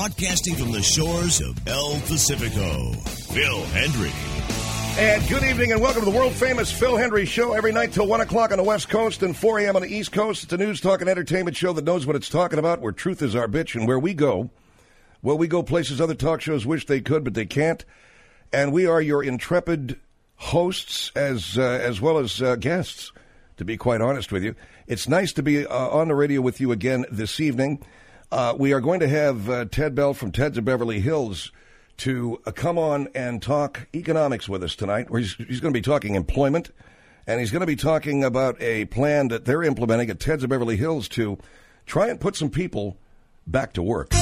broadcasting from the shores of El Pacifico, Phil Hendry. And good evening and welcome to the world-famous Phil Hendry Show every night till 1 o'clock on the West Coast and 4 a.m. on the East Coast. It's a news, talk, and entertainment show that knows what it's talking about, where truth is our bitch, and where we go. Well, we go places other talk shows wish they could, but they can't. And we are your intrepid hosts as well as guests, to be quite honest with you. It's nice to be on the radio with you again this evening. We are going to have Ted Bell from Ted's of Beverly Hills to come on and talk economics with us tonight. He's going to be talking employment, and he's going to be talking about a plan that they're implementing at Ted's of Beverly Hills to try and put some people back to work.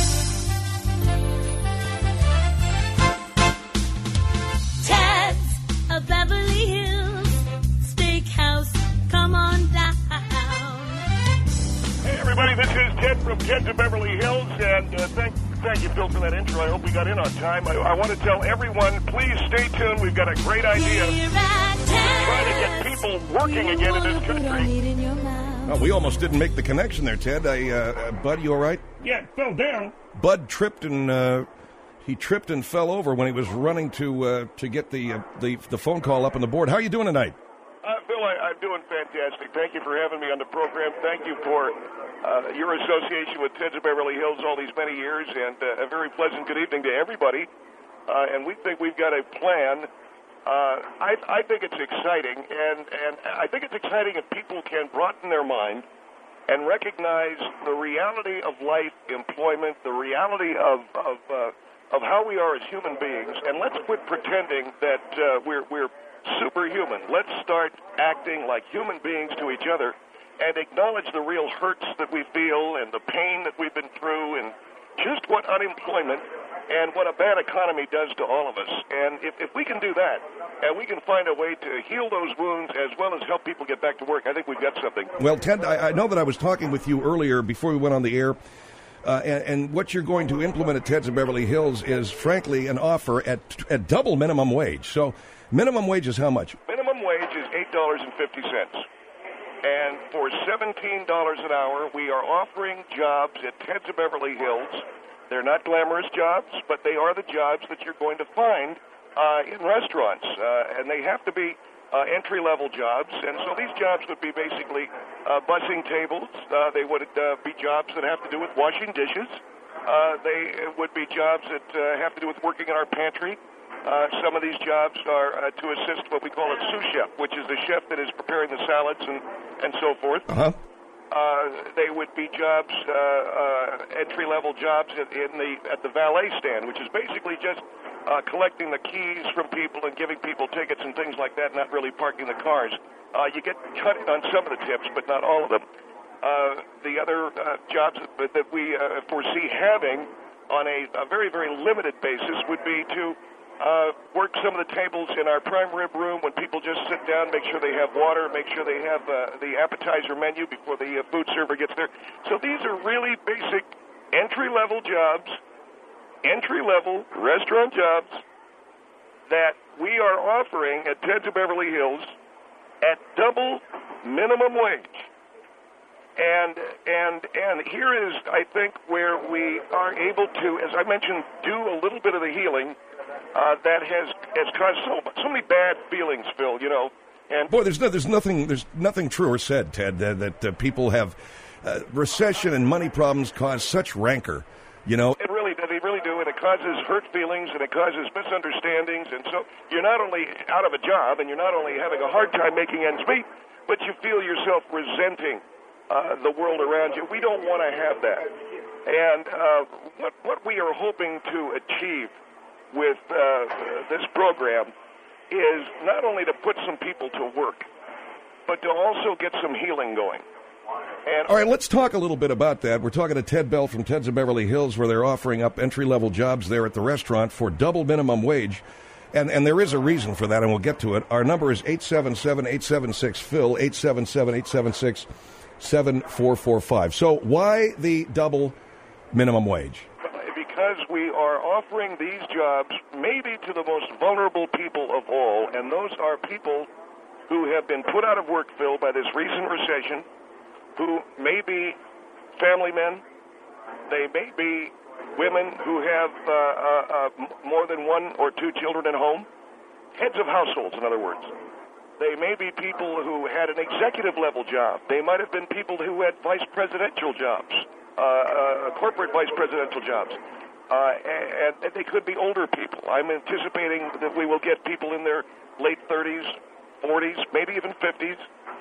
Beverly Hills Steakhouse, come on down. Hey everybody, this is Ted from Ted's of Beverly Hills, and thank you, Phil, for that intro. I hope we got in on time. I want to tell everyone, please stay tuned. We've got a great idea. Trying to get people working again in this country. Oh, we almost didn't make the connection there, Ted. Bud, you all right? Yeah, it fell down. Bud tripped and he tripped and fell over when he was running to get the phone call up on the board. How are you doing tonight? Phil, I'm doing fantastic. Thank you for having me on the program. Thank you for your association with Ted's of Beverly Hills all these many years, and a very pleasant good evening to everybody. And we think we've got a plan. I think it's exciting, and I think it's exciting if people can broaden their mind and recognize the reality of life, employment, the reality of how we are as human beings, and let's quit pretending that we're superhuman. Let's start acting like human beings to each other and acknowledge the real hurts that we feel and the pain that we've been through and just what unemployment and what a bad economy does to all of us. And if we can do that and we can find a way to heal those wounds as well as help people get back to work, I think we've got something. Well, Ted, I know that I was talking with you earlier before we went on the air. And what you're going to implement at Ted's of Beverly Hills is, frankly, an offer at double minimum wage. So minimum wage is how much? Minimum wage is $8.50. And for $17 an hour, we are offering jobs at Ted's of Beverly Hills. They're not glamorous jobs, but they are the jobs that you're going to find in restaurants. And they have to be entry-level jobs, and so these jobs would be basically bussing tables. They would be jobs that have to do with washing dishes. They would be jobs that have to do with working in our pantry. Some of these jobs are to assist what we call a sous chef, which is the chef that is preparing the salads and so forth. Uh-huh. They would be jobs, entry-level jobs at the valet stand, which is basically just collecting the keys from people and giving people tickets and things like that, not really parking the cars. You get cut on some of the tips, but not all of them. The other jobs that we foresee having on a very, very limited basis would be to work some of the tables in our prime rib room when people just sit down, make sure they have water, make sure they have the appetizer menu before the food server gets there. So these are really basic entry-level jobs, entry-level restaurant jobs that we are offering at Ted's of Beverly Hills at double minimum wage. And here is, I think, where we are able to, as I mentioned, do a little bit of the healing that has caused so many bad feelings, Phil, you know. And boy, there's nothing truer said, Ted, that people have recession and money problems cause such rancor, you know. They really do, and it causes hurt feelings, and it causes misunderstandings, and so you're not only out of a job, and you're not only having a hard time making ends meet, but you feel yourself resenting the world around you. We don't want to have that. And what we are hoping to achieve with this program is not only to put some people to work, but to also get some healing going. All right, let's talk a little bit about that. We're talking to Ted Bell from Ted's of Beverly Hills, where they're offering up entry-level jobs there at the restaurant for double minimum wage. And there is a reason for that, and we'll get to it. Our number is 877-876-PHIL, 877-876-7445. So why the double minimum wage? Because we are offering these jobs maybe to the most vulnerable people of all, and those are people who have been put out of work, Phil, by this recent recession, who may be family men, they may be women who have more than one or two children at home, heads of households, in other words. They may be people who had an executive-level job. They might have been people who had vice presidential jobs, corporate vice presidential jobs. And they could be older people. I'm anticipating that we will get people in their late 30s, 40s, maybe even 50s.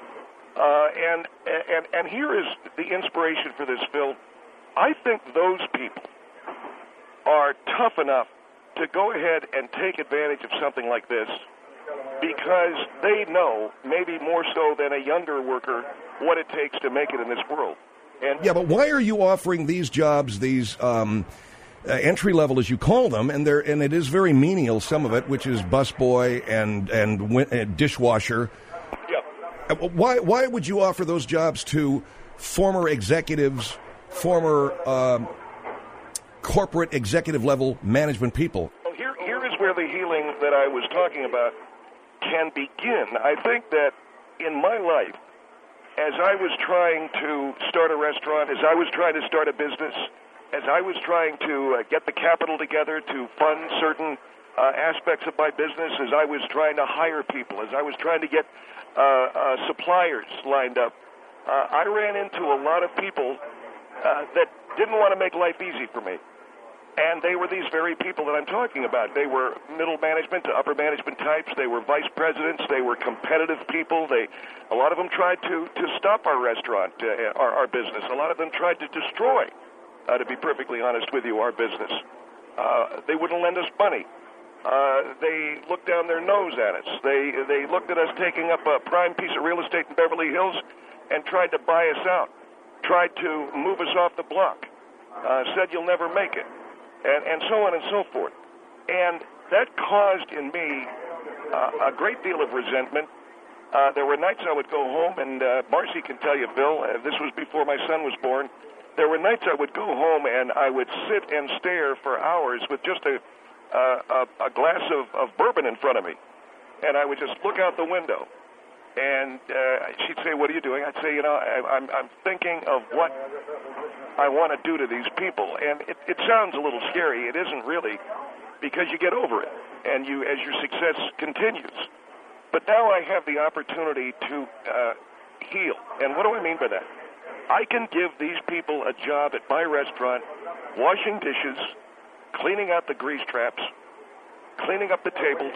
And here is the inspiration for this, Phil. I think those people are tough enough to go ahead and take advantage of something like this because they know, maybe more so than a younger worker, what it takes to make it in this world. And yeah, but why are you offering these jobs, these entry level, as you call them, and it is very menial, some of it, which is busboy and dishwasher. Yeah. Why would you offer those jobs to former executives, former corporate executive level management people? Well, here is where the healing that I was talking about can begin. I think that in my life, as I was trying to start a restaurant, as I was trying to start a business, as I was trying to get the capital together to fund certain aspects of my business, as I was trying to hire people, as I was trying to get suppliers lined up, I ran into a lot of people that didn't want to make life easy for me. And they were these very people that I'm talking about. They were middle management to upper management types. They were vice presidents. They were competitive people. A lot of them tried to stop our restaurant, our business. A lot of them tried to destroy, to be perfectly honest with you, our business. They wouldn't lend us money. They looked down their nose at us. They looked at us taking up a prime piece of real estate in Beverly Hills and tried to buy us out, tried to move us off the block, said you'll never make it. And so on and so forth. And that caused in me a great deal of resentment. There were nights I would go home, and Marcy can tell you, Bill, this was before my son was born. There were nights I would go home, and I would sit and stare for hours with just a glass of bourbon in front of me. And I would just look out the window. And she'd say, what are you doing? I'd say, I'm thinking of what I want to do to these people. And it sounds a little scary. It isn't really, because you get over it, and as your success continues. But now I have the opportunity to heal. And what do I mean by that? I can give these people a job at my restaurant, washing dishes, cleaning out the grease traps, cleaning up the tables.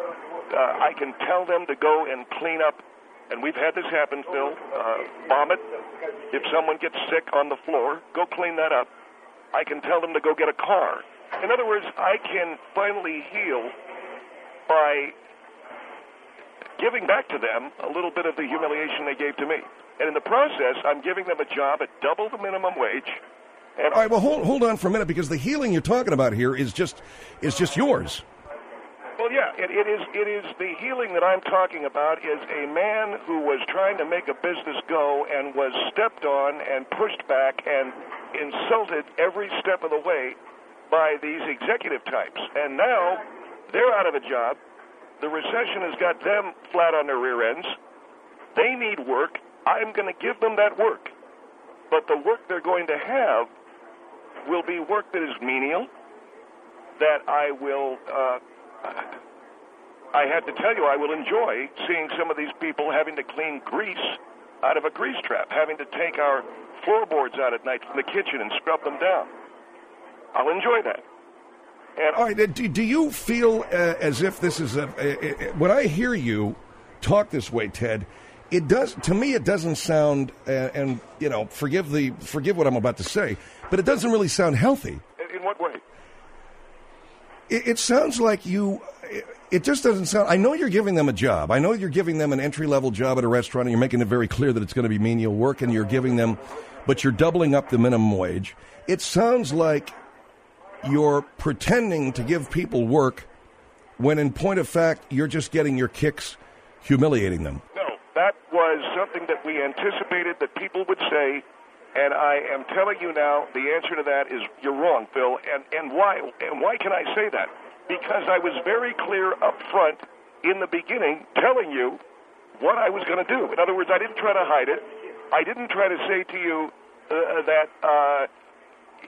I can tell them to go and clean up. And we've had this happen, Phil. Vomit. If someone gets sick on the floor, go clean that up. I can tell them to go get a car. In other words, I can finally heal by giving back to them a little bit of the humiliation they gave to me. And in the process, I'm giving them a job at double the minimum wage. And all right, well, hold on for a minute, because the healing you're talking about here is just yours. Well, yeah, it is the healing that I'm talking about is a man who was trying to make a business go and was stepped on and pushed back and insulted every step of the way by these executive types. And now they're out of a job. The recession has got them flat on their rear ends. They need work. I'm going to give them that work. But the work they're going to have will be work that is menial, that I will... I had to tell you, I will enjoy seeing some of these people having to clean grease out of a grease trap, having to take our floorboards out at night from the kitchen and scrub them down. I'll enjoy that. And all right, do you feel as if this is when I hear you talk this way, Ted, it does, to me, it doesn't sound, and forgive what I'm about to say, but it doesn't really sound healthy. In what way? It sounds like it just doesn't sound, I know you're giving them a job. I know you're giving them an entry-level job at a restaurant, and you're making it very clear that it's going to be menial work, and you're giving them, but you're doubling up the minimum wage. It sounds like you're pretending to give people work when, in point of fact, you're just getting your kicks humiliating them. No, that was something that we anticipated that people would say. And I am telling you now, the answer to that is you're wrong, Phil. And why? And why can I say that? Because I was very clear up front in the beginning telling you what I was going to do. In other words, I didn't try to hide it. I didn't try to say to you that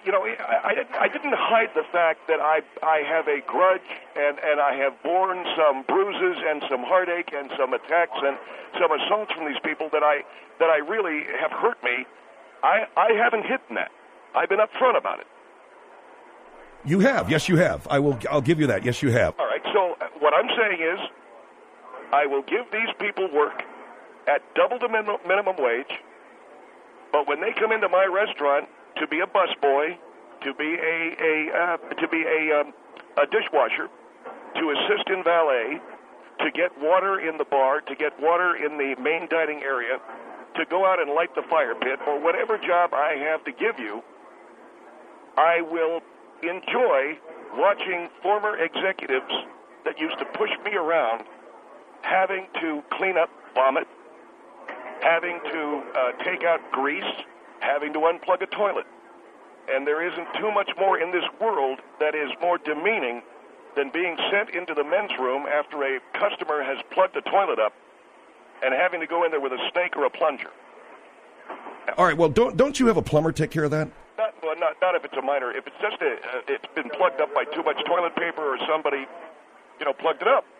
I didn't hide the fact that I have a grudge and I have borne some bruises and some heartache and some attacks and some assaults from these people that I really have hurt me. I haven't hidden that. I've been upfront about it. You have. Yes, you have. I'll give you that. Yes, you have. All right. So what I'm saying is I will give these people work at double the minimum wage, but when they come into my restaurant to be a busboy, to be a dishwasher, to assist in valet, to get water in the bar, to get water in the main dining area, to go out and light the fire pit, or whatever job I have to give you, I will enjoy watching former executives that used to push me around having to clean up vomit, having to take out grease, having to unplug a toilet. And there isn't too much more in this world that is more demeaning than being sent into the men's room after a customer has plugged the toilet up and having to go in there with a snake or a plunger. All right, well, don't you have a plumber take care of that? Not if it's a minor. If it's just it's been plugged up by too much toilet paper or somebody, plugged it up.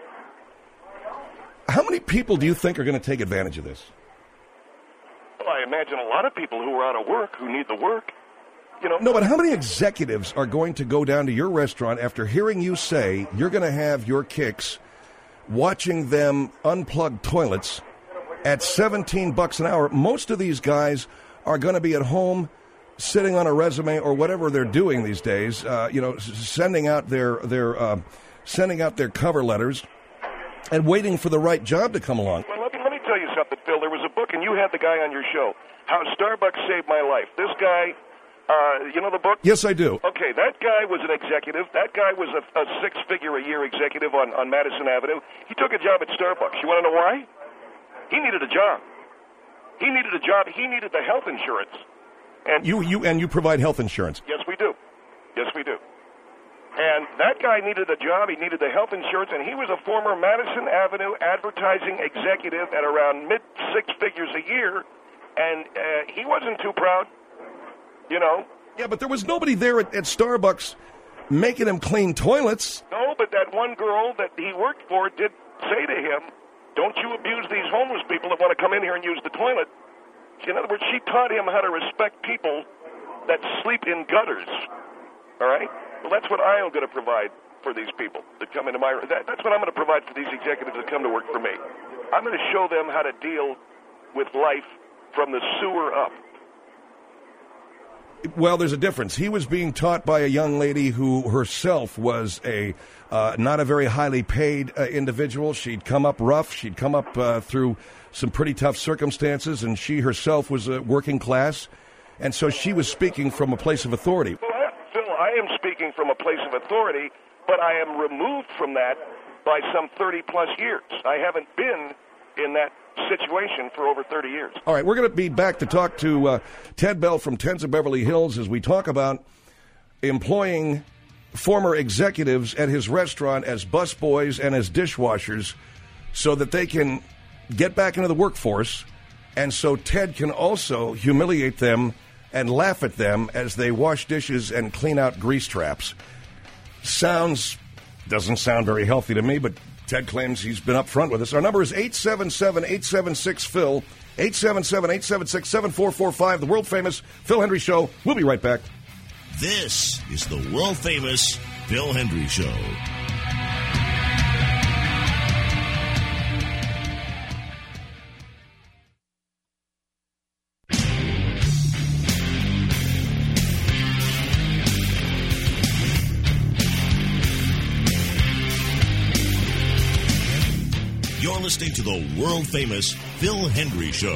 How many people do you think are going to take advantage of this? Well, I imagine a lot of people who are out of work, who need the work. No, but how many executives are going to go down to your restaurant after hearing you say you're going to have your kicks watching them unplug toilets at $17 an hour? Most of these guys are going to be at home sitting on a resume or whatever they're doing these days, sending out their cover letters and waiting for the right job to come along. Well, let me tell you something, Phil. There was a book, and you had the guy on your show, How Starbucks Saved My Life. This guy, you know the book? Yes, I do. Okay, that guy was an executive. That guy was a six-figure-a-year executive on Madison Avenue. He took a job at Starbucks. You want to know why? He needed a job. He needed a job. He needed the health insurance. And you provide health insurance. Yes, we do. Yes, we do. And that guy needed a job. He needed the health insurance, and he was a former Madison Avenue advertising executive at around mid-six figures a year, and he wasn't too proud, Yeah, but there was nobody there at Starbucks making him clean toilets. No, but that one girl that he worked for did say to him, don't you abuse these homeless people that want to come in here and use the toilet. In other words, she taught him how to respect people that sleep in gutters, all right? Well, that's what I am going to provide for these people that come into my... That's what I'm going to provide for these executives that come to work for me. I'm going to show them how to deal with life from the sewer up. Well, there's a difference. He was being taught by a young lady who herself was not a very highly paid individual. She'd come up rough. She'd come up through some pretty tough circumstances, and she herself was working class. And so she was speaking from a place of authority. Well, Phil, I am speaking from a place of authority, but I am removed from that by some 30-plus years. I haven't been in that situation for over 30 years. All right, we're going to be back to talk to Ted Bell from Tens of Beverly Hills as we talk about employing former executives at his restaurant as busboys and as dishwashers so that they can get back into the workforce, and so Ted can also humiliate them and laugh at them as they wash dishes and clean out grease traps. Doesn't sound very healthy to me, but Ted claims he's been up front with us. Our number is 877-876-PHIL, 877-876-7445, the world-famous Phil Hendrie Show. We'll be right back. This is the world-famous Phil Hendrie Show. You're listening to the world-famous Phil Hendrie Show.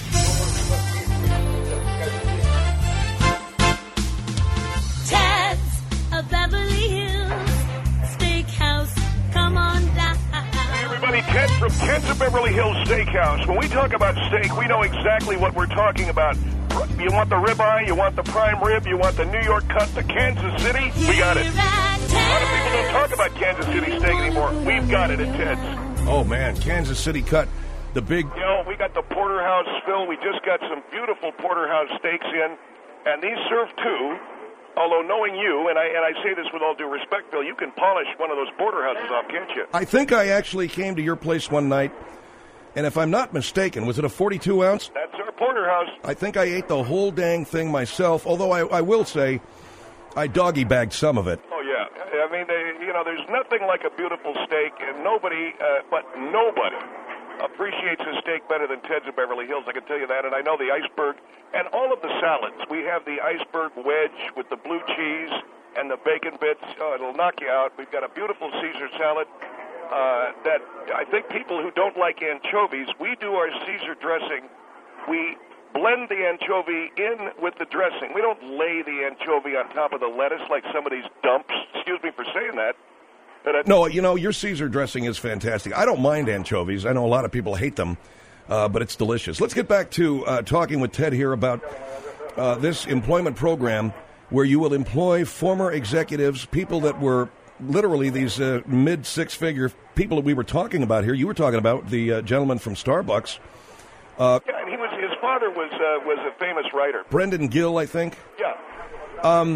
Ted's a Beverly Hills Steakhouse. Come on down. Hey, everybody, Ted from Ted's of Beverly Hills Steakhouse. When we talk about steak, we know exactly what we're talking about. You want the ribeye, you want the prime rib, you want the New York cut, the Kansas City? We got it. A lot of people don't talk about Kansas City steak anymore. We've got it at Ted's. Oh, man, Kansas City cut, the big... We got the porterhouse, Phil. We just got some beautiful porterhouse steaks in, and these serve two. although knowing you, and I say this with all due respect, Bill, you can polish one of those porterhouses off, can't you? I think I actually came to your place one night, and if I'm not mistaken, was it a 42-ounce? That's our porterhouse. I think I ate the whole dang thing myself, although I will say I doggy-bagged some of it. Oh, yeah. I mean, there's nothing like a beautiful steak, and nobody appreciates a steak better than Ted's of Beverly Hills, I can tell you that. And I know the iceberg and all of the salads. We have the iceberg wedge with the blue cheese and the bacon bits. Oh, it'll knock you out. We've got a beautiful Caesar salad that I think people who don't like anchovies, we do our Caesar dressing. We blend the anchovy in with the dressing. We don't lay the anchovy on top of the lettuce like some of these dumps. Excuse me for saying that. No, your Caesar dressing is fantastic. I don't mind anchovies. I know a lot of people hate them, but it's delicious. Let's get back to talking with Ted here about this employment program where you will employ former executives, people that were literally these mid-six-figure people that we were talking about here. You were talking about the gentleman from Starbucks. Yeah, and his father was a famous writer. Brendan Gill, I think. Yeah.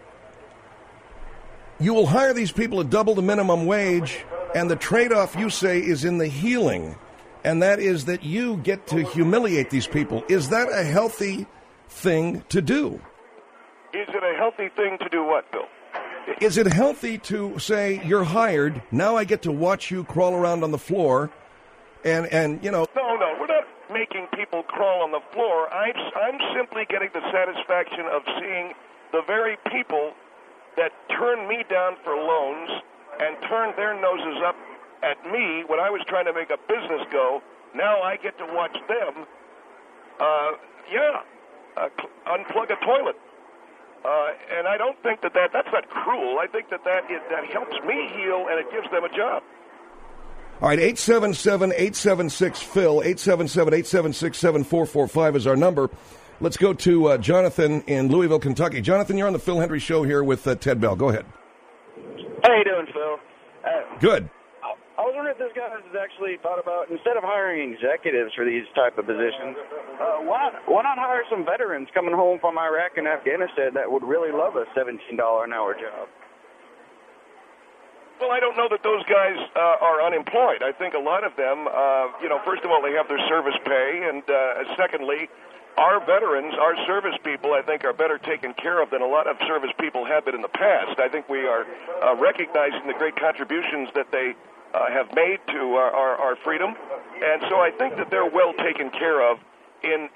You will hire these people at double the minimum wage, and the trade-off, you say, is in the healing, and that is that you get to humiliate these people. Is that a healthy thing to do? Is it a healthy thing to do what, Bill? Is it healthy to say, you're hired, now I get to watch you crawl around on the floor, and No, we're not making people crawl on the floor. I'm simply getting the satisfaction of seeing the very people that turned me down for loans and turned their noses up at me when I was trying to make a business go. Now I get to watch them, unplug a toilet. And I don't think that's not cruel. I think that helps me heal and it gives them a job. All right, 877-876-PHIL, 877-876-7445 is our number. Let's go to Jonathan in Louisville, Kentucky. Jonathan, you're on the Phil Hendry Show here with Ted Bell. Go ahead. How you doing, Phil? Good. I was wondering if this guy has actually thought about, instead of hiring executives for these type of positions, why not hire some veterans coming home from Iraq and Afghanistan that would really love a $17 an hour job? Well, I don't know that those guys are unemployed. I think a lot of them, first of all, they have their service pay, and secondly, our veterans, our service people, I think, are better taken care of than a lot of service people have been in the past. I think we are recognizing the great contributions that they have made to our freedom, and so I think that they're well taken care of in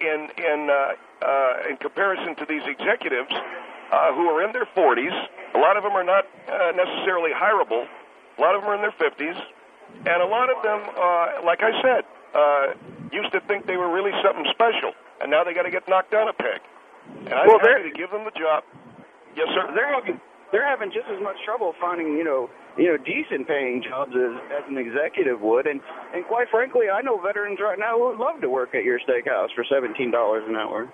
comparison to these executives who are in their 40s. A lot of them are not necessarily hireable. A lot of them are in their 50s, and a lot of them, like I said, used to think they were really something special. And now they got to get knocked down a peg. And I'm happy to give them the job. Yes, sir. They're having just as much trouble finding decent paying jobs as an executive would. And quite frankly, I know veterans right now who would love to work at your steakhouse for $17 an hour.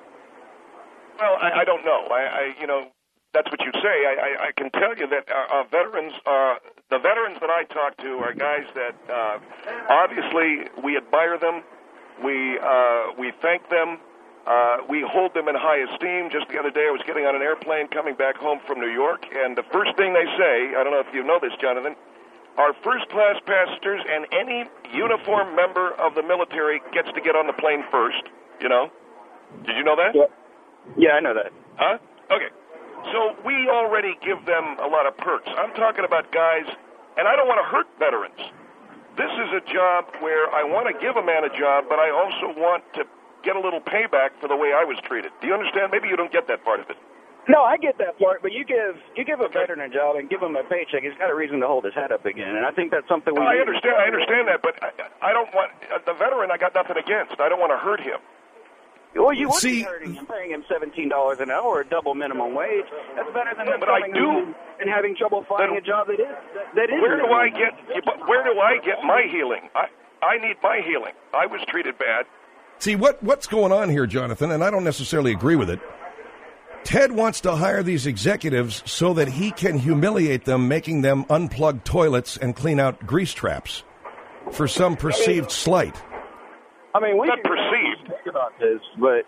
Well, I don't know. That's what you say. I can tell you that our veterans, the veterans that I talk to are guys that obviously we admire them. We thank them. We hold them in high esteem. Just the other day, I was getting on an airplane coming back home from New York, and the first thing they say, I don't know if you know this, Jonathan, our first-class passengers and any uniformed member of the military gets to get on the plane first, Did you know that? Yeah, I know that. Huh? Okay. So we already give them a lot of perks. I'm talking about guys, and I don't want to hurt veterans. This is a job where I want to give a man a job, but I also want to get a little payback for the way I was treated. Do you understand? Maybe you don't get that part of it. No, I get that part, but you give a veteran a job and give him a paycheck, he's got a reason to hold his head up again, and I think that's something we. I understand that, but I don't want the veteran. I got nothing against. I don't want to hurt him. Well, you wouldn't be hurting him, paying him $17 an hour or double minimum wage. That's better than coming home and having trouble finding a job that is. Where do I get my healing? I need my healing. I was treated bad. See, what's going on here, Jonathan, and I don't necessarily agree with it. Ted wants to hire these executives so that he can humiliate them, making them unplug toilets and clean out grease traps for some perceived slight. I mean, we not perceived about this, but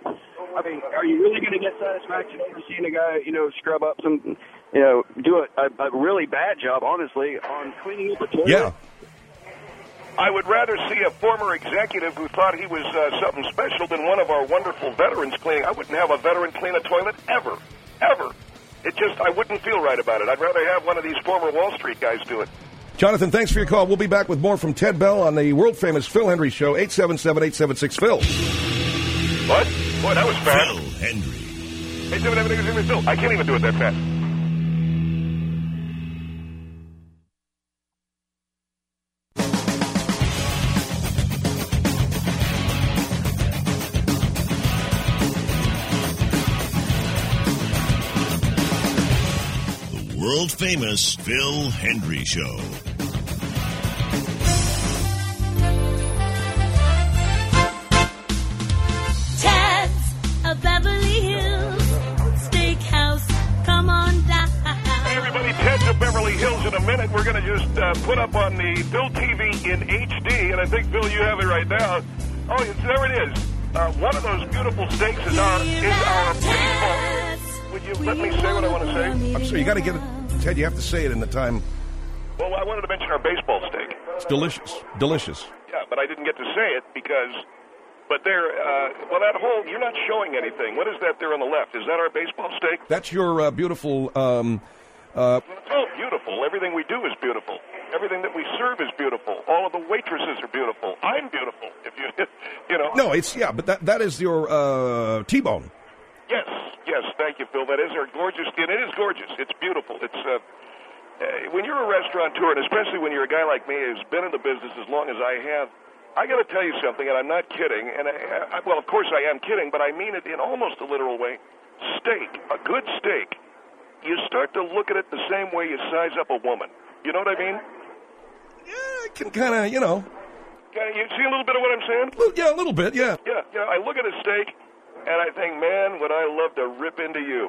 I mean, are you really going to get satisfaction from seeing a guy, scrub up some, do a really bad job, honestly, on cleaning up a toilet? Yeah. I would rather see a former executive who thought he was something special than one of our wonderful veterans cleaning. I wouldn't have a veteran clean a toilet ever. I wouldn't feel right about it. I'd rather have one of these former Wall Street guys do it. Jonathan, thanks for your call. We'll be back with more from Ted Bell on the world-famous Phil Hendry Show, 877-876-PHIL. What? Boy, that was fast. Phil Hendry. 877-876-PHIL. I can't even do it that fast. World-famous Phil Hendry Show. Ted's a Beverly Hills Steakhouse. Come on down. Hey, everybody, Ted's of Beverly Hills in a minute. We're going to just put up on the Phil TV in HD, and I think, Phil, you have it right now. Oh, there it is. One of those beautiful steaks is our baseball. Would you let me say what I want to say? I'm sorry, you got to get it. Ted, you have to say it in the time. Well, I wanted to mention our baseball steak. It's delicious. Delicious. Yeah, but I didn't get to say it because... But there, that whole... You're not showing anything. What is that there on the left? Is that our baseball steak? That's your beautiful... It's all beautiful. Everything we do is beautiful. Everything that we serve is beautiful. All of the waitresses are beautiful. I'm beautiful, if you know. No, but that is your T-bone. Yes, thank you, Phil. That is our gorgeous skin. It is gorgeous. It's beautiful. It's when you're a restaurateur, and especially when you're a guy like me who's been in the business as long as I have, I got to tell you something, and I'm not kidding. And well, of course I am kidding, but I mean it in almost a literal way. Steak, a good steak, you start to look at it the same way you size up a woman. You know what I mean? Yeah, I can kind of, You see a little bit of what I'm saying? Yeah, a little bit, yeah. Yeah, I look at a steak, and I think, man, would I love to rip into you,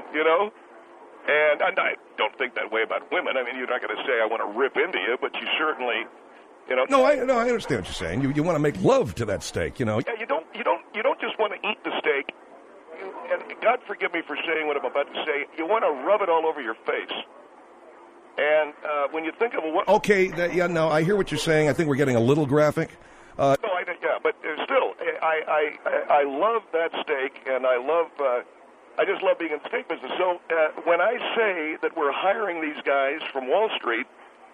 And I don't think that way about women. I mean, you're not going to say I want to rip into you, but you certainly, No, I understand what you're saying. You want to make love to that steak, Yeah, you don't just want to eat the steak. And God forgive me for saying what I'm about to say. You want to rub it all over your face. And when you think of what... Okay, I hear what you're saying. I think we're getting a little graphic. But still, I love that steak, and I just love being in the steak business. So when I say that we're hiring these guys from Wall Street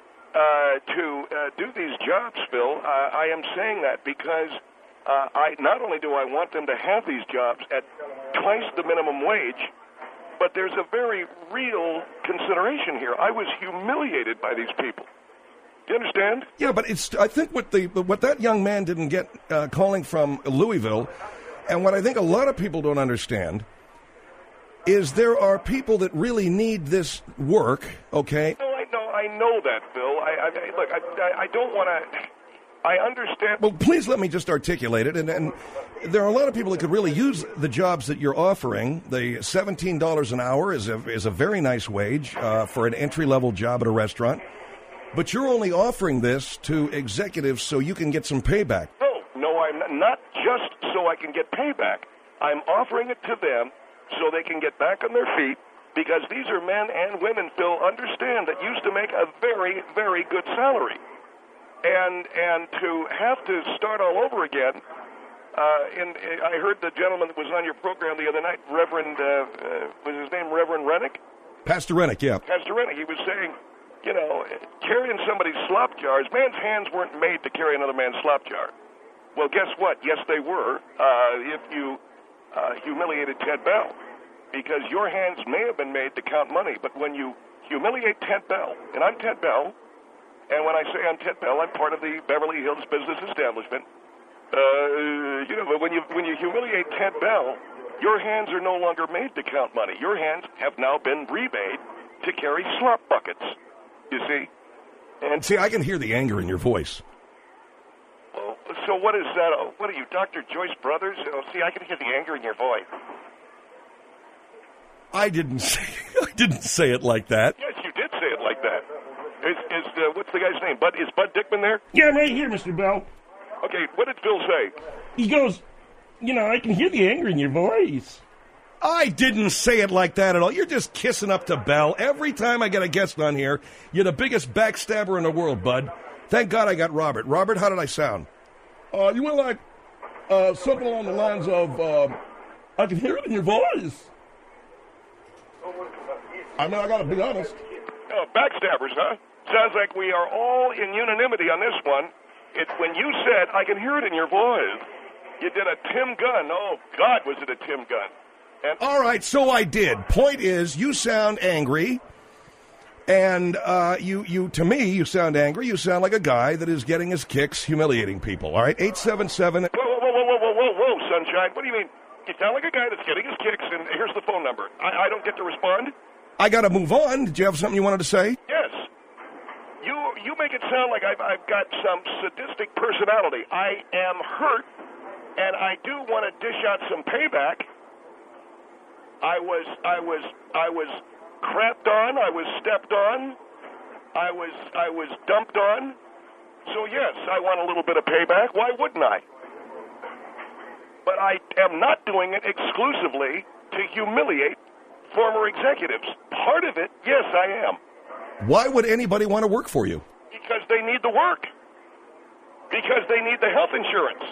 to do these jobs, Phil, I am saying that because not only do I want them to have these jobs at twice the minimum wage, but there's a very real consideration here. I was humiliated by these people. Do you understand? Yeah, but I think what that young man didn't get calling from Louisville, and what I think a lot of people don't understand, is there are people that really need this work, okay? No, I know that, Phil. I don't want to... I understand... Well, please let me just articulate it, and there are a lot of people that could really use the jobs that you're offering. The $17 an hour is a very nice wage for an entry-level job at a restaurant. But you're only offering this to executives so you can get some payback. No, I'm not just so I can get payback. I'm offering it to them so they can get back on their feet, because these are men and women, Phil, understand, that used to make a very, very good salary. And to have to start all over again, I heard the gentleman that was on your program the other night, Reverend, was his name Reverend Rennick? Pastor Rennick, yeah. Pastor Rennick, he was saying, carrying somebody's slop jars, man's hands weren't made to carry another man's slop jar. Well, guess what? Yes, they were, if you humiliated Ted Bell, because your hands may have been made to count money, but when you humiliate Ted Bell, and I'm Ted Bell, and when I say I'm Ted Bell, I'm part of the Beverly Hills business establishment, but when you humiliate Ted Bell, your hands are no longer made to count money. Your hands have now been remade to carry slop buckets. You see? And see, I can hear the anger in your voice. Well, so what is that? What are you, Dr. Joyce Brothers? See, I can hear the anger in your voice. I didn't say it like that. Yes, you did say it like that. What's the guy's name? Is Bud Dickman there? Yeah, I'm right here, Mr. Bell. Okay, what did Phil say? He goes, I can hear the anger in your voice. I didn't say it like that at all. You're just kissing up to Bell. Every time I get a guest on here, you're the biggest backstabber in the world, bud. Thank God I got Robert. Robert, how did I sound? You went like something along the lines of, I can hear it in your voice. I mean, I got to be honest. Oh, backstabbers, huh? Sounds like we are all in unanimity on this one. When you said, I can hear it in your voice, you did a Tim Gunn. Oh, God, was it a Tim Gunn. And all right, so I did. Point is, you sound angry, and you to me, you sound angry. You sound like a guy that is getting his kicks, humiliating people. All right, 877. Whoa, Sunshine. What do you mean? You sound like a guy that's getting his kicks, and here's the phone number. I don't get to respond? I got to move on. Did you have something you wanted to say? Yes. You make it sound like I've got some sadistic personality. I am hurt, and I do want to dish out some payback. I was crapped on. I was stepped on. I was dumped on. So yes, I want a little bit of payback. Why wouldn't I? But I am not doing it exclusively to humiliate former executives. Part of it, yes, I am. Why would anybody want to work for you? Because they need the work. Because they need the health insurance.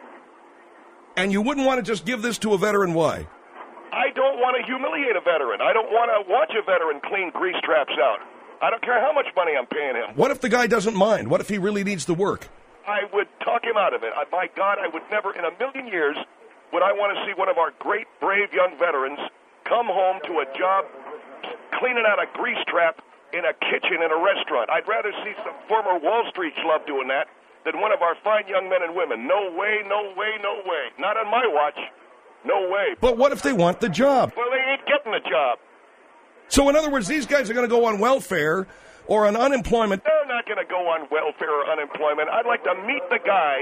And you wouldn't want to just give this to a veteran, why? I don't want to humiliate a veteran. I don't want to watch a veteran clean grease traps out. I don't care how much money I'm paying him. What if the guy doesn't mind? What if he really needs the work? I would talk him out of it. My God, I would never in a million years would I want to see one of our great, brave young veterans come home to a job cleaning out a grease trap in a kitchen in a restaurant. I'd rather see some former Wall Street schlub doing that than one of our fine young men and women. No way, no way, no way. Not on my watch. No way. But what if they want the job? Well, they ain't getting the job. So in other words, these guys are going to go on welfare or on unemployment. They're not going to go on welfare or unemployment. I'd like to meet the guy.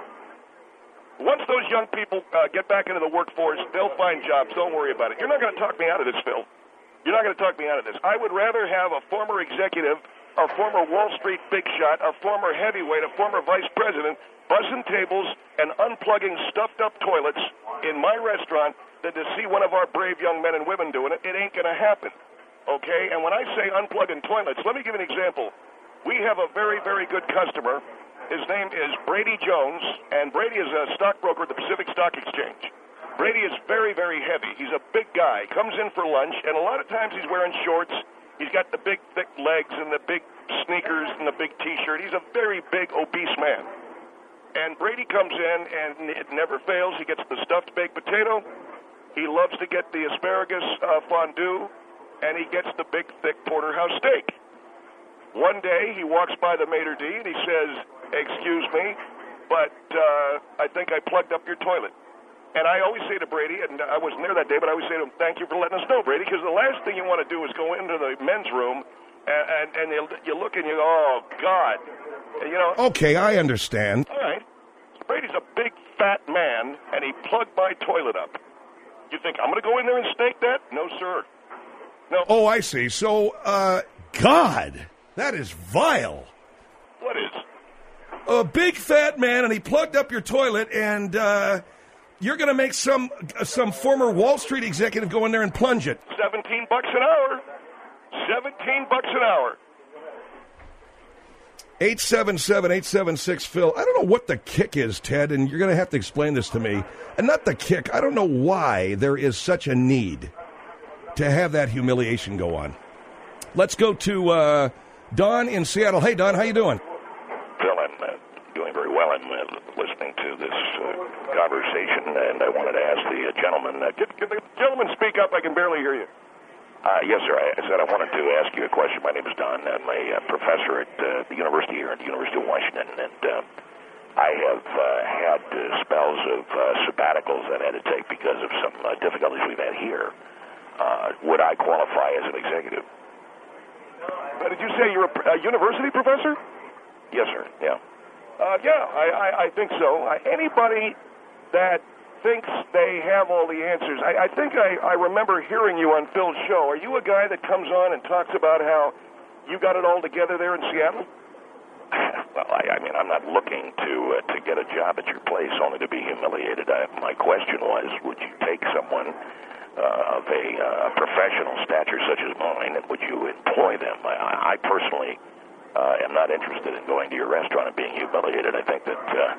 Once those young people get back into the workforce, they'll find jobs. Don't worry about it. You're not going to talk me out of this, Phil. You're not going to talk me out of this. I would rather have a former executive, a former Wall Street big shot, a former heavyweight, a former vice president, bussing tables and unplugging stuffed-up toilets in my restaurant than to see one of our brave young men and women doing it. It ain't going to happen, okay? And when I say unplugging toilets, let me give an example. We have a very, very good customer. His name is Brady Jones, and Brady is a stockbroker at the Pacific Stock Exchange. Brady is very, very heavy. He's a big guy. Comes in for lunch, and a lot of times he's wearing shorts. He's got the big, thick legs and the big sneakers and the big T-shirt. He's a very big, obese man. And Brady comes in, and it never fails. He gets the stuffed baked potato. He loves to get the asparagus fondue, and he gets the big, thick porterhouse steak. One day, he walks by the maitre d' and he says, "Excuse me, but I think I plugged up your toilet." And I always say to Brady, and I wasn't there that day, but I always say to him, "Thank you for letting us know, Brady," because the last thing you want to do is go into the men's room and you look and you go, "Oh, God." And, you know. Okay, I understand. All right. So Brady's a big, fat man, and he plugged my toilet up. You think I'm going to go in there and stake that? No, sir. No. Oh, I see. So, God, that is vile. What is? A big fat man, and he plugged up your toilet, and you're going to make some former Wall Street executive go in there and plunge it. $17 an hour. $17 an hour. 877-876-Phil. I don't know what the kick is, Ted, and you're going to have to explain this to me. And not the kick. I don't know why there is such a need to have that humiliation go on. Let's go to Don in Seattle. Hey, Don, how you doing? Phil, I'm doing very well. I'm listening to this conversation, and I wanted to ask the gentleman. Can the gentleman speak up? I can barely hear you. Yes, sir. I said I wanted to ask you a question. My name is Don. I'm a professor at the university here at the University of Washington, and I have had spells of sabbaticals that I had to take because of some difficulties we've had here. Would I qualify as an executive? Did you say you're a university professor? Yes, sir. Yeah. I think so. Anybody that thinks they have all the answers. I think I remember hearing you on Phil's show. Are you a guy that comes on and talks about how you got it all together there in Seattle? Well, I mean, I'm not looking to get a job at your place only to be humiliated. My question was, would you take someone of a professional stature such as mine, and would you employ them? I personally am not interested in going to your restaurant and being humiliated. I think that,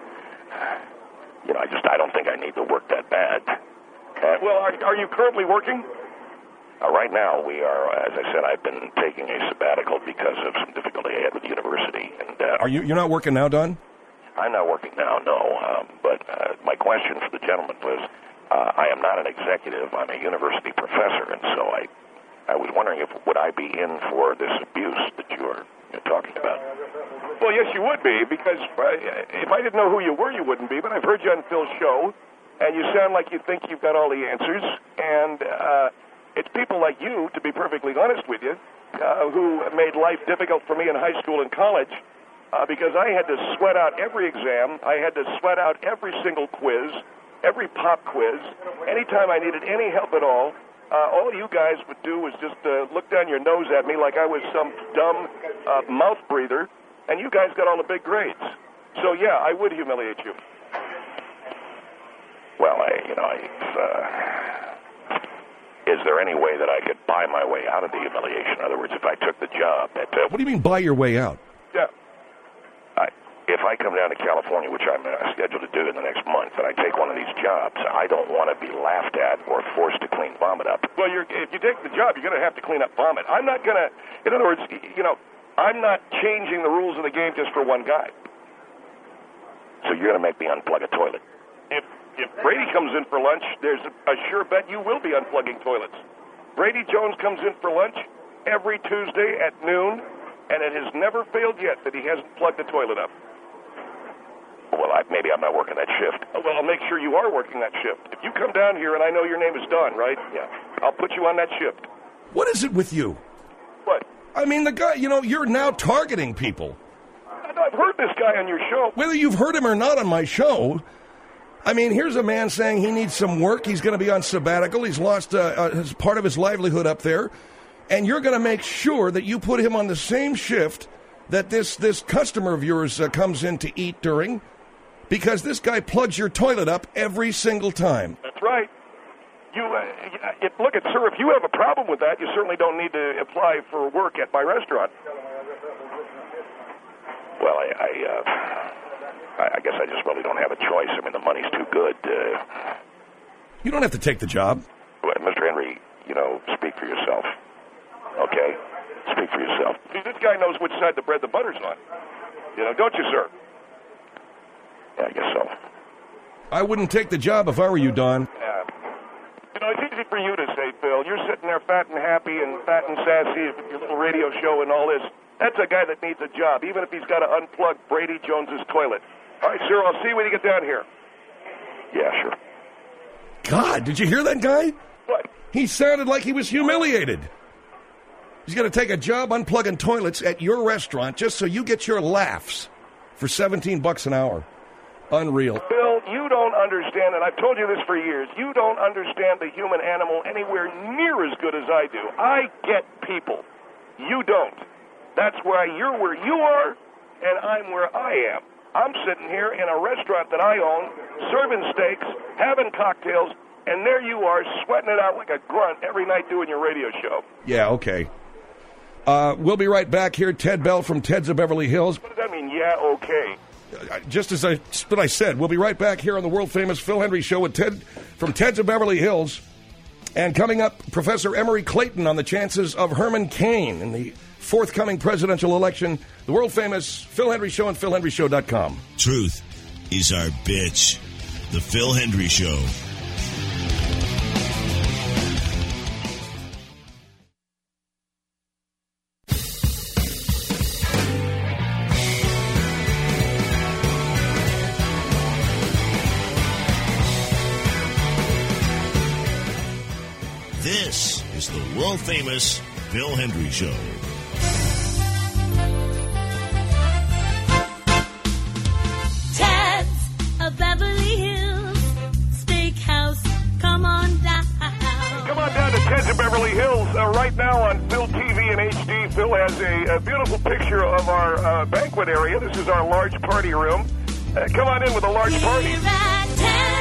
I don't think I need to work that bad. Well, are you currently working? Right now, we are, as I said, I've been taking a sabbatical because of some difficulty I had with the university. And You're not working now, Don? I'm not working now, no. But my question for the gentleman was, I am not an executive. I'm a university professor, and so I was wondering would I be in for this abuse that you're talking about? Well, yes, you would be, because if I didn't know who you were, you wouldn't be. But I've heard you on Phil's show, and you sound like you think you've got all the answers. And it's people like you, to be perfectly honest with you, who made life difficult for me in high school and college, because I had to sweat out every exam. I had to sweat out every single quiz, every pop quiz. Anytime I needed any help at all you guys would do was just look down your nose at me like I was some dumb mouth breather, and you guys got all the big grades. So, yeah, I would humiliate you. Well, is there any way that I could buy my way out of the humiliation? In other words, if I took the job at... What do you mean buy your way out? Yeah. If I come down to California, which I'm scheduled to do in the next month, and I take one of these jobs, I don't want to be laughed at or forced to clean vomit up. Well, if you take the job, you're going to have to clean up vomit. I'm not going to... In other words, I'm not changing the rules of the game just for one guy. So you're going to make me unplug a toilet? If Brady comes in for lunch, there's a sure bet you will be unplugging toilets. Brady Jones comes in for lunch every Tuesday at noon, and it has never failed yet that he hasn't plugged the toilet up. Well, maybe I'm not working that shift. Well, I'll make sure you are working that shift. If you come down here, and I know your name is Don, right? Yeah. I'll put you on that shift. What is it with you? What? I mean, the guy, you're now targeting people. I've heard this guy on your show. Whether you've heard him or not on my show, I mean, here's a man saying he needs some work. He's going to be on sabbatical. He's lost part of his livelihood up there. And you're going to make sure that you put him on the same shift that this customer of yours comes in to eat during, because this guy plugs your toilet up every single time. That's right. Look, sir, if you have a problem with that, you certainly don't need to apply for work at my restaurant. Well, I guess I just really don't have a choice. I mean, the money's too good. You don't have to take the job. Well, Mr. Henry, speak for yourself. Okay? Speak for yourself. See, this guy knows which side the bread the butter's on. Don't you, sir? Yeah, I guess so. I wouldn't take the job if I were you, Don. Yeah. It's easy for you to say, Phil. You're sitting there fat and happy and fat and sassy with your little radio show and all this. That's a guy that needs a job, even if he's got to unplug Brady Jones's toilet. All right, sir, I'll see you when you get down here. Yeah, sure. God, did you hear that guy? What? He sounded like he was humiliated. He's going to take a job unplugging toilets at your restaurant just so you get your laughs for $17 an hour. Unreal. Bill, you don't understand, and I've told you this for years, you don't understand the human animal anywhere near as good as I do. I get people. You don't. That's why you're where you are, and I'm where I am. I'm sitting here in a restaurant that I own, serving steaks, having cocktails, and there you are, sweating it out like a grunt every night doing your radio show. Yeah, okay. We'll be right back here. Ted Bell from Ted's of Beverly Hills. What does that mean, yeah, okay? Just as I said, we'll be right back here on the world-famous Phil Henry Show with Ted from Ted's of Beverly Hills. And coming up, Professor Emory Clayton on the chances of Herman Cain in the forthcoming presidential election. The world-famous Phil Henry Show and PhilHenryShow.com. Truth is our bitch. The Phil Henry Show. This is the world-famous Phil Henry Show. Ted's of Beverly Hills Steakhouse. Come on down. Come on down to Ted's of Beverly Hills. Right now on Phil TV and HD, Phil has a beautiful picture of our banquet area. This is our large party room. Come on in with a large party. Here at Ted's.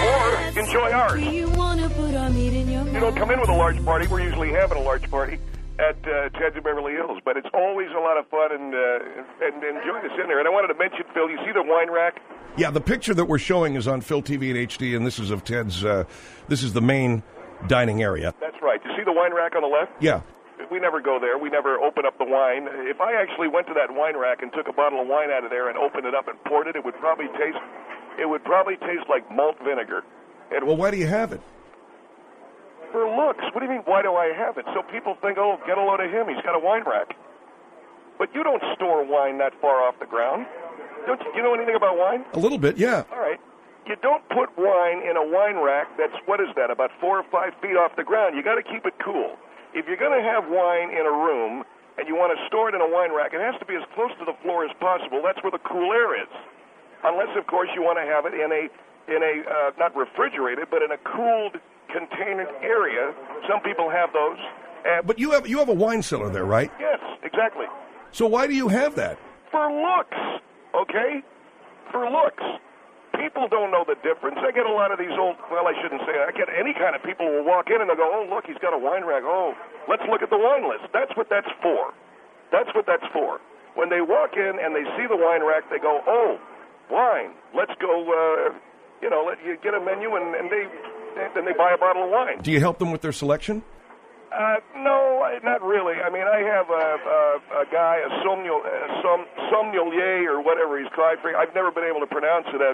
Yes. Or enjoy ours. Do you want to put our meat in your mouth? You don't come in with a large party. We're usually having a large party at Ted's in Beverly Hills, but it's always a lot of fun and enjoy this in there. And I wanted to mention, Phil, you see the wine rack? Yeah, the picture that we're showing is on Phil TV in HD, and this is of Ted's. This is the main dining area. That's right. You see the wine rack on the left? Yeah. We never go there. We never open up the wine. If I actually went to that wine rack and took a bottle of wine out of there and opened it up and poured it, it would probably taste like malt vinegar. And Well, why do you have it? for looks, what do you mean, why do I have it? So people think, oh, get a load of him. He's got a wine rack. But you don't store wine that far off the ground. Don't you know anything about wine? A little bit, yeah. All right. You don't put wine in a wine rack that's, what is that, about 4 or 5 feet off the ground. You got to keep it cool. If you're going to have wine in a room and you want to store it in a wine rack, it has to be as close to the floor as possible. That's where the cool air is. Unless, of course, you want to have it in a not refrigerated, but in a cooled, contained area. Some people have those. But you have a wine cellar there, right? Yes, exactly. So why do you have that? For looks, okay? For looks. People don't know the difference. I get a lot of these old, well, I shouldn't say that. I get any kind of people who will walk in and they'll go, oh, look, he's got a wine rack. Oh, let's look at the wine list. That's what that's for. That's what that's for. When they walk in and they see the wine rack, they go, oh, wine. Let's go, you get a menu and then they buy a bottle of wine. Do you help them with their selection? No, not really. I mean, I have a guy, a sommelier or whatever he's called. I've never been able to pronounce it.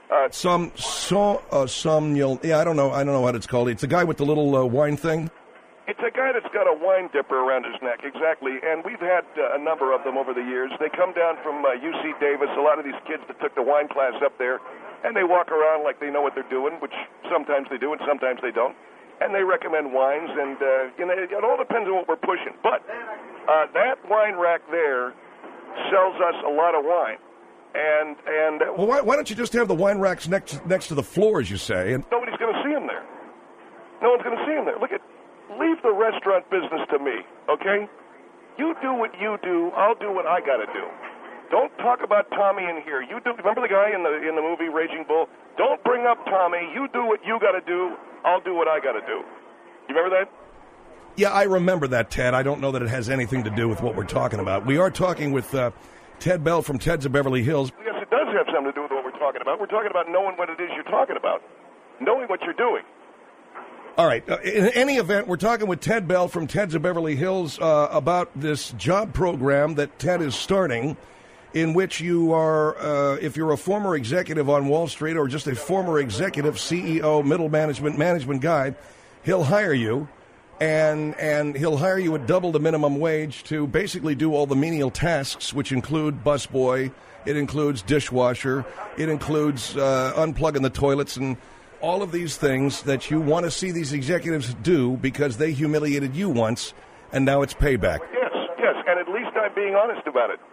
Yeah, I don't know what it's called. It's a guy with the little wine thing. It's a guy that's got a wine dipper around his neck, exactly. And we've had a number of them over the years. They come down from UC Davis. A lot of these kids that took the wine class up there, and they walk around like they know what they're doing, which sometimes they do and sometimes they don't. And they recommend wines, and it all depends on what we're pushing. But that wine rack there sells us a lot of wine. And well, why don't you just have the wine racks next to the floor, as you say? And nobody's going to see them there. No one's going to see them there. Leave the restaurant business to me, okay? You do what you do. I'll do what I got to do. Don't talk about Tommy in here. You do. Remember the guy in the movie Raging Bull? Don't bring up Tommy. You do what you got to do. I'll do what I got to do. You remember that? Yeah, I remember that, Ted. I don't know that it has anything to do with what we're talking about. We are talking with Ted Bell from Ted's of Beverly Hills. Yes, it does have something to do with what we're talking about. We're talking about knowing what it is you're talking about, knowing what you're doing. All right. In any event, we're talking with Ted Bell from Ted's of Beverly Hills about this job program that Ted is starting, in which you are, if you're a former executive on Wall Street or just a former executive, CEO, middle management guy, he'll hire you, and he'll hire you at double the minimum wage to basically do all the menial tasks, which include busboy, it includes dishwasher, it includes unplugging the toilets, and all of these things that you want to see these executives do because they humiliated you once, and now it's payback. Yes, and at least I'm being honest about it.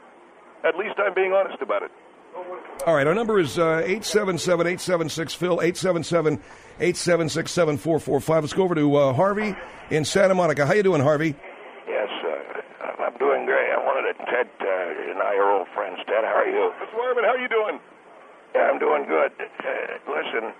All right, our number is 877-876-PHIL, 877-876-7445. Let's go over to Harvey in Santa Monica. How you doing, Harvey? Yes, I'm doing great. I wanted to, Ted and I are old friends. Ted, how are you? Mr. Wyman, how are you doing? Yeah, I'm doing good. Listen,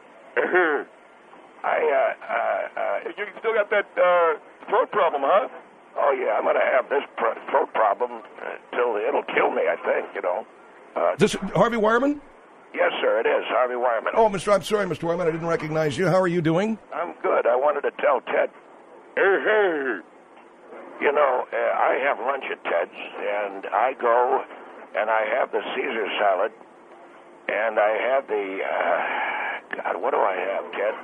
you still got that throat problem, huh? Oh, yeah, I'm going to have this throat problem till it'll kill me, I think, This Harvey Wireman? Yes, sir, it is, Harvey Wireman. Oh, I'm sorry, Mr. Wireman, I didn't recognize you. How are you doing? I'm good. I wanted to tell Ted. I have lunch at Ted's, and I go and I have the Caesar salad, and I have the, God, what do I have, Ted?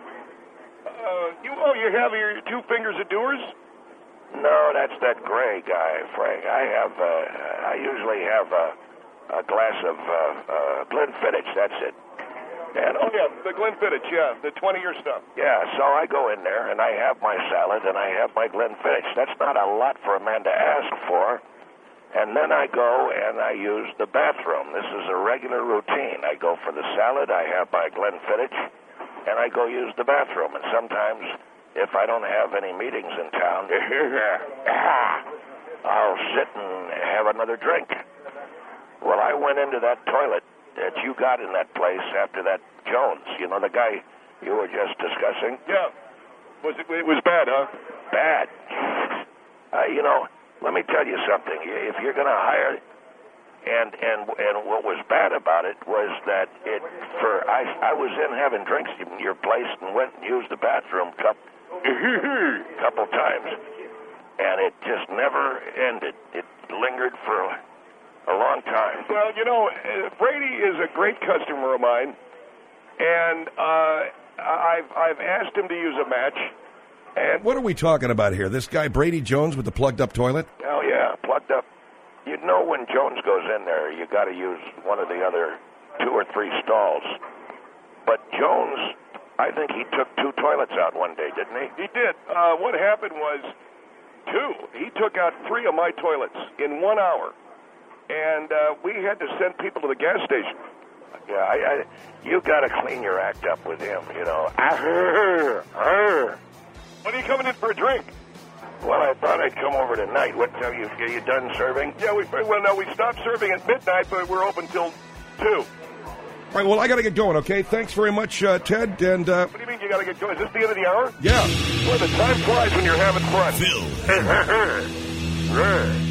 You have your 2 fingers of Dewar's? No, that's that gray guy, Frank. I usually have a glass of Glenfiddich, that's it. And the Glenfiddich, the 20-year stuff. Yeah, so I go in there and I have my salad and I have my Glenfiddich. That's not a lot for a man to ask for. And then I go and I use the bathroom. This is a regular routine. I go for the salad, I have my Glenfiddich, and I go use the bathroom. And sometimes, if I don't have any meetings in town, I'll sit and have another drink. Well, I went into that toilet that you got in that place after that Jones, the guy you were just discussing? Yeah. It was bad, huh? Bad. Let me tell you something. If you're going to hire, and what was bad about it was that I was in having drinks in your place and went and used the bathroom couple times, and it just never ended. It lingered for a long time. Well, Brady is a great customer of mine, and I've asked him to use a match. And what are we talking about here? This guy Brady Jones with the plugged-up toilet? Oh yeah, plugged up. When Jones goes in there, you got to use one of the other 2 or 3 stalls. But Jones, I think he took 2 toilets out one day, didn't he? He did. What happened was 2. He took out 3 of my toilets in 1 hour, and we had to send people to the gas station. Yeah, you got to clean your act up with him. When are you coming in for a drink? Well, I thought I'd come over tonight. What time are you done serving? Yeah, we stopped serving at midnight, but we're open till 2. All right, well, I got to get going, okay? Thanks very much, Ted. And what do you mean you got to get going? Is this the end of the hour? Yeah. Well, the time flies when you're having fun. Phil Hendry.